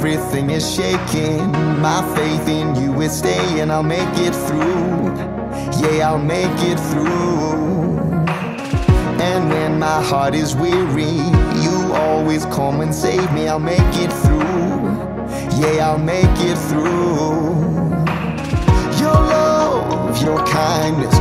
everything is shaking, my faith in you is staying. I'll make it through, yeah, I'll make it through. And when my heart is weary, you always come and save me. I'll make it through, yeah, I'll make it through. Your love, your kindness,